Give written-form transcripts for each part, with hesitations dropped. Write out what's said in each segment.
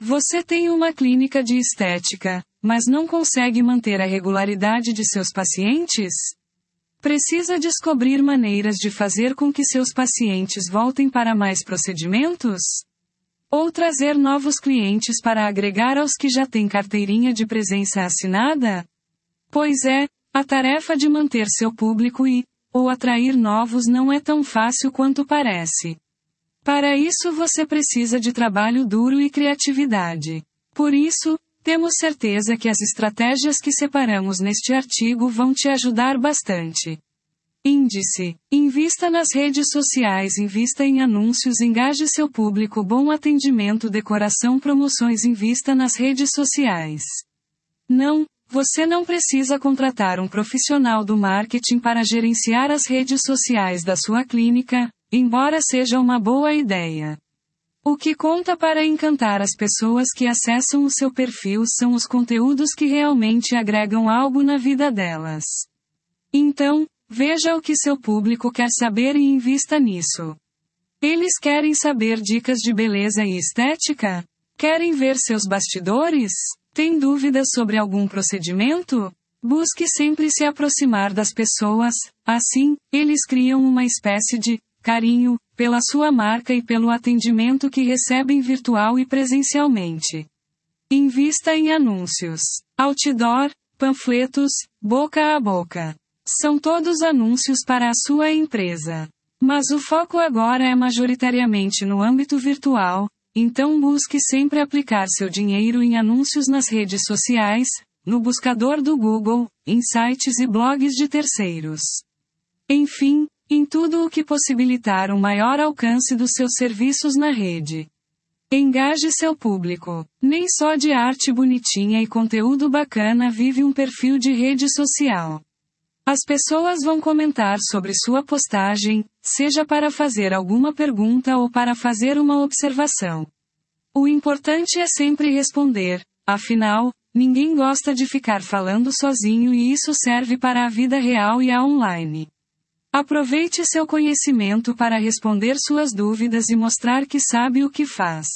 Você tem uma clínica de estética, mas não consegue manter a regularidade de seus pacientes? Precisa descobrir maneiras de fazer com que seus pacientes voltem para mais procedimentos? Ou trazer novos clientes para agregar aos que já têm carteirinha de presença assinada? Pois é, a tarefa de manter seu público ou atrair novos não é tão fácil quanto parece. Para isso você precisa de trabalho duro e criatividade. Por isso, temos certeza que as estratégias que separamos neste artigo vão te ajudar bastante. Índice. Invista nas redes sociais, invista em anúncios, engaje seu público, bom atendimento, decoração, promoções, invista nas redes sociais. Não, você não precisa contratar um profissional do marketing para gerenciar as redes sociais da sua clínica, embora seja uma boa ideia. O que conta para encantar as pessoas que acessam o seu perfil são os conteúdos que realmente agregam algo na vida delas. Então, veja o que seu público quer saber e invista nisso. Eles querem saber dicas de beleza e estética? Querem ver seus bastidores? Tem dúvidas sobre algum procedimento? Busque sempre se aproximar das pessoas, assim, eles criam uma espécie de carinho pela sua marca e pelo atendimento que recebem virtual e presencialmente. Invista em anúncios, outdoor, panfletos, boca a boca. São todos anúncios para a sua empresa. Mas o foco agora é majoritariamente no âmbito virtual, então busque sempre aplicar seu dinheiro em anúncios nas redes sociais, no buscador do Google, em sites e blogs de terceiros. Enfim, em tudo o que possibilitar um maior alcance dos seus serviços na rede. Engaje seu público. Nem só de arte bonitinha e conteúdo bacana vive um perfil de rede social. As pessoas vão comentar sobre sua postagem, seja para fazer alguma pergunta ou para fazer uma observação. O importante é sempre responder, afinal, ninguém gosta de ficar falando sozinho e isso serve para a vida real e a online. Aproveite seu conhecimento para responder suas dúvidas e mostrar que sabe o que faz.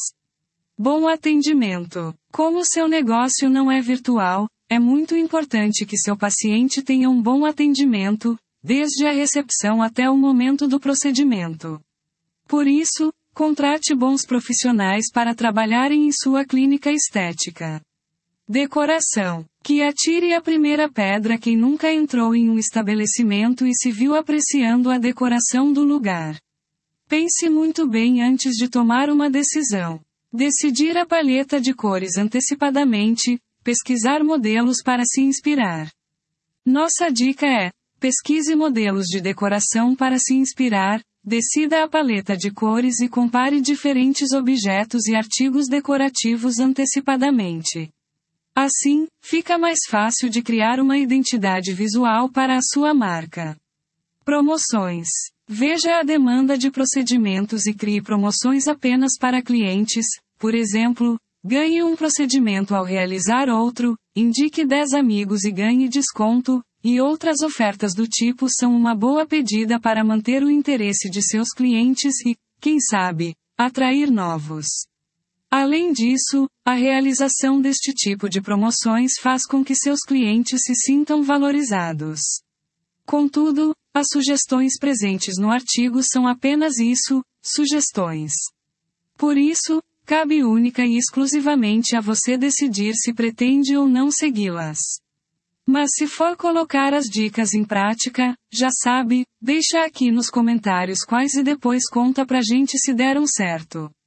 Bom atendimento. Como seu negócio não é virtual, é muito importante que seu paciente tenha um bom atendimento, desde a recepção até o momento do procedimento. Por isso, contrate bons profissionais para trabalharem em sua clínica estética. Decoração. Que atire a primeira pedra quem nunca entrou em um estabelecimento e se viu apreciando a decoração do lugar. Pense muito bem antes de tomar uma decisão. Decidir a paleta de cores antecipadamente, pesquisar modelos para se inspirar. Nossa dica é: pesquise modelos de decoração para se inspirar, decida a paleta de cores e compare diferentes objetos e artigos decorativos antecipadamente. Assim, fica mais fácil de criar uma identidade visual para a sua marca. Promoções. Veja a demanda de procedimentos e crie promoções apenas para clientes, por exemplo, ganhe um procedimento ao realizar outro, indique 10 amigos e ganhe desconto, e outras ofertas do tipo são uma boa pedida para manter o interesse de seus clientes e, quem sabe, atrair novos. Além disso, a realização deste tipo de promoções faz com que seus clientes se sintam valorizados. Contudo, as sugestões presentes no artigo são apenas isso, sugestões. Por isso, cabe única e exclusivamente a você decidir se pretende ou não segui-las. Mas se for colocar as dicas em prática, já sabe, deixa aqui nos comentários quais e depois conta pra gente se deram certo.